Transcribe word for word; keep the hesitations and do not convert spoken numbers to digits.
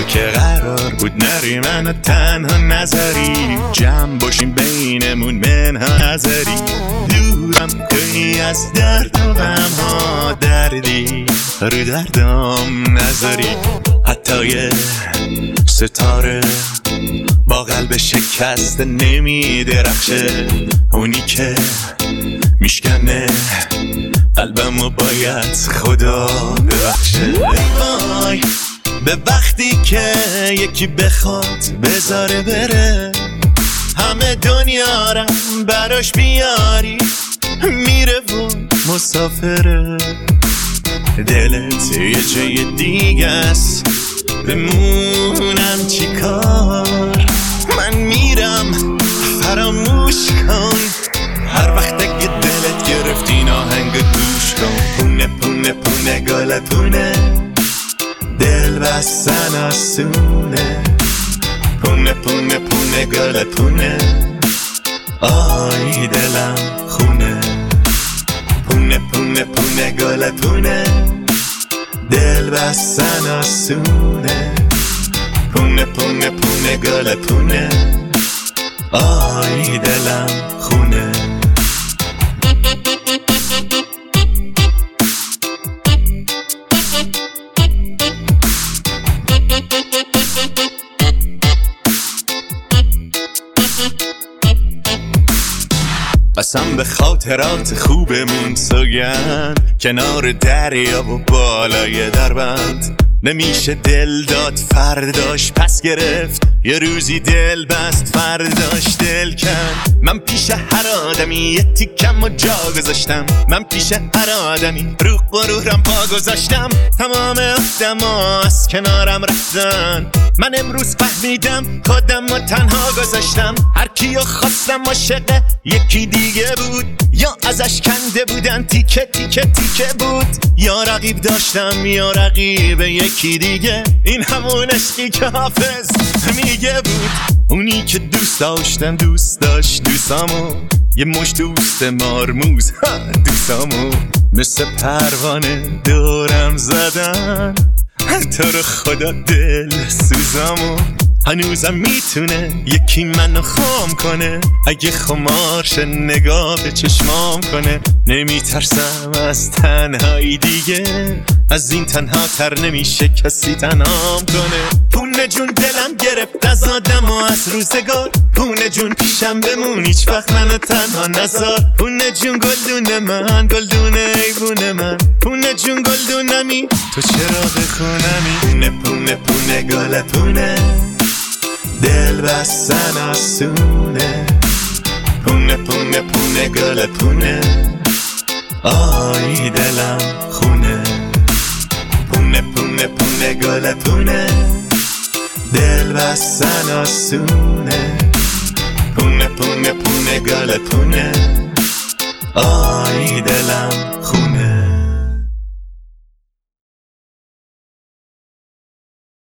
که قرار بود نری منو تنها نذاری، جمع باشیم بینمون منها نذاری. دورم کنی از درد و غم ها، دردی رو دردم نذاری. حتی یه ستاره با قلب شکسته نمی درخشه، اونی که میشکنه قلبمو باید خدا ببخشه. وای به وقتی که یکی بخواد بذاره بره، همه دنیا رم براش بیاری، میره و مسافره. دلت یه جای دیگه است، بمونم چی کار؟ من میرم فراموش کن. هر وقت اگه دلت گرفت این آهنگ گوش کن. پونه پونه پونه گل پونه، دل بستن آسونه. پونه پونه پونه گل پونه، آی دلم خونه. پونه پونه پونه گل پونه، دل بستن آسونه. پونه پونه پونه گل پونه، آی دلم خونه. قسم به خاطرات خوبمون سوگند، کنار دریا و بالای دربند. نمیشه دل داد فرداش پس گرفت، یه روزی دل بست فرداش دل کن. من پیش هر آدمی یه تیکم و جا گذاشتم، من پیش هر آدمی رو غرورم پا گذاشتم. تمام آدما از کنارم رفتن، من امروز فهمیدم خودم رو تنها گذاشتم. هر کیو خواستم عاشق یکی دیگه بود، یا ازش کنده بودن تیکه تیکه تیکه بود. یا رقیب داشتم یا رقیب یکی دیگه، این همون عشقی که حافظ میگه بود. اونی که دوست داشتم دوست داشت دوستامو، یه مش دوست مارموز دوستامو. مثل پروانه دورم زدن، تو رو خدا دل سوزامو. هنوزم میتونه یکی منو خام کنه، اگه خمارش نگاه به چشمام کنه. نمیترسم از تنهایی دیگه، از این تنها تر نمیشه کسی تنهام کنه. پونه جون دلم گرفت از آدم و از روزگار، پونه جون پیشم بمون هیچ وقت منو تنها نذار. پونه جون گلدون من، گلدون ایوون من، پونه جون گلدونمی تو چراغ خونمی. پونه پونه پونه گل پونه، دل بستن آسونه. پونه پونه پونه گل پونه، آی دلم خونه. پونه پونه پونه گل پونه، دل بستن آسونه. پونه پونه پونه گل پونه، آی دلم خونه.